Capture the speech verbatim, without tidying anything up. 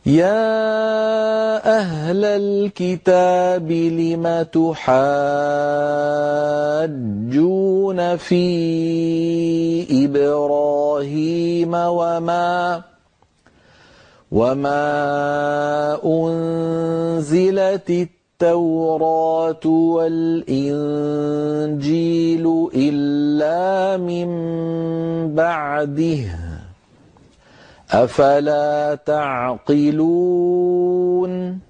يا أهل الكتاب لم تحاجون في إبراهيم وما وما أنزلت التوراة والإنجيل إلا من بعده أفلا تعقلون